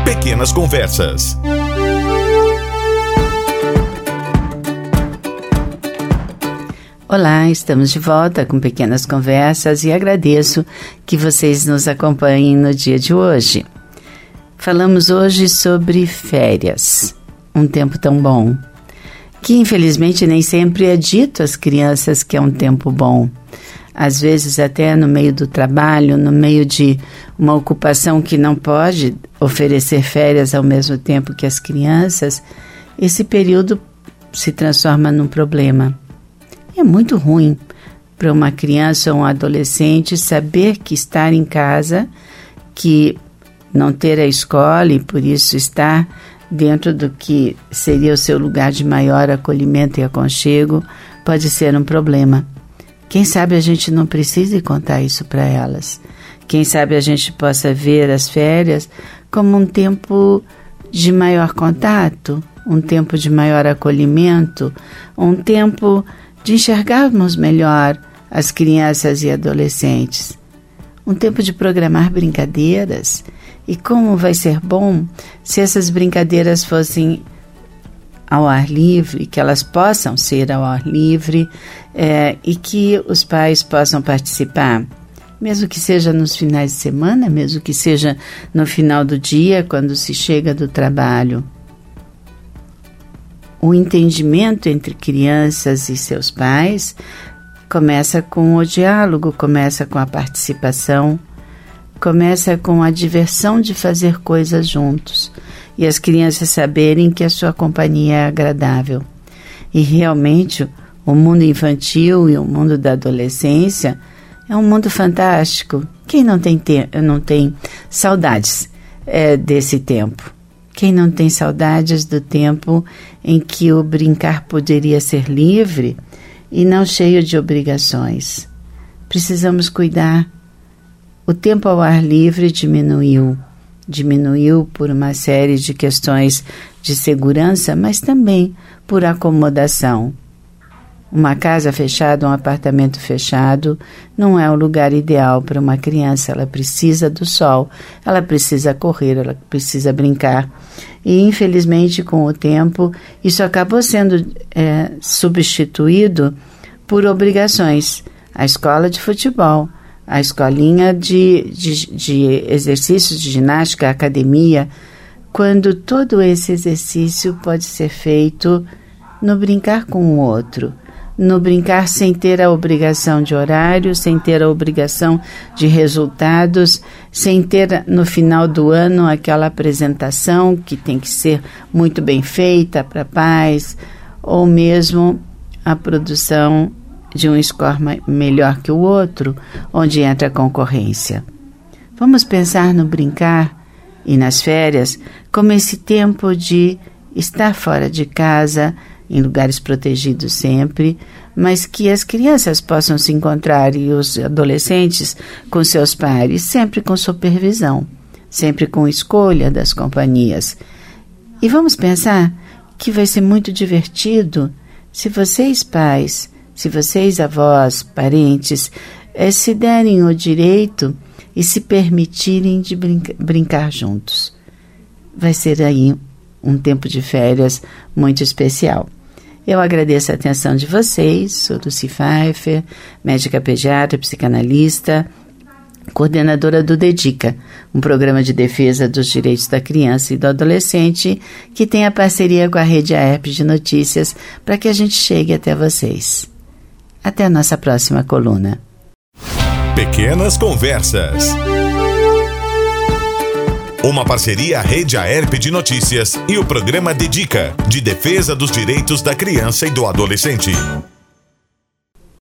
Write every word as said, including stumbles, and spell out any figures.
Pequenas Conversas. Olá, estamos de volta com Pequenas Conversas e agradeço que vocês nos acompanhem no dia de hoje. Falamos hoje sobre férias, um tempo tão bom, que infelizmente nem sempre é dito às crianças que é um tempo bom. Às vezes até no meio do trabalho, no meio de uma ocupação que não pode oferecer férias ao mesmo tempo que as crianças, esse período se transforma num problema. É muito ruim para uma criança ou um adolescente saber que estar em casa, que não ter a escola e por isso estar dentro do que seria o seu lugar de maior acolhimento e aconchego, pode ser um problema. Quem sabe a gente não precise contar isso para elas. Quem sabe a gente possa ver as férias como um tempo de maior contato, um tempo de maior acolhimento, um tempo de enxergarmos melhor as crianças e adolescentes. Um tempo de programar brincadeiras. E como vai ser bom se essas brincadeiras fossem ao ar livre, que elas possam ser ao ar livre é, e que os pais possam participar, mesmo que seja nos finais de semana, mesmo que seja no final do dia, quando se chega do trabalho. O entendimento entre crianças e seus pais começa com o diálogo, começa com a participação, começa com a diversão de fazer coisas juntos e as crianças saberem que a sua companhia é agradável. E realmente o mundo infantil e o mundo da adolescência é um mundo fantástico. Quem não tem, te- não tem saudades é, desse tempo? Quem não tem saudades do tempo em que o brincar poderia ser livre e não cheio de obrigações? Precisamos cuidar. O tempo ao ar livre diminuiu. Diminuiu por uma série de questões de segurança, mas também por acomodação. Uma casa fechada, um apartamento fechado, não é o lugar ideal para uma criança. Ela precisa do sol, ela precisa correr, ela precisa brincar. E, infelizmente, com o tempo, isso acabou sendo é, substituído por obrigações. A escola de futebol, a escolinha de, de, de exercícios de ginástica, a academia, quando todo esse exercício pode ser feito no brincar com o outro, no brincar sem ter a obrigação de horário, sem ter a obrigação de resultados, sem ter no final do ano aquela apresentação que tem que ser muito bem feita para pais, ou mesmo a produção de um score melhor que o outro, onde entra a concorrência. Vamos pensar no brincar e nas férias como esse tempo de estar fora de casa, em lugares protegidos sempre, mas que as crianças possam se encontrar e os adolescentes com seus pares, sempre com supervisão, sempre com escolha das companhias. E vamos pensar que vai ser muito divertido se vocês pais, se vocês avós, parentes, eh, se derem o direito e se permitirem de brinca- brincar juntos. Vai ser aí um tempo de férias muito especial. Eu agradeço a atenção de vocês. Sou Lucy Pfeiffer, médica pediatra, psicanalista, coordenadora do DEDICA, um programa de defesa dos direitos da criança e do adolescente que tem a parceria com a Rede AERP de Notícias para que a gente chegue até vocês. Até a nossa próxima coluna. Pequenas Conversas. Uma parceria Rede AERP de Notícias e o programa DEDICA, de defesa dos direitos da criança e do adolescente.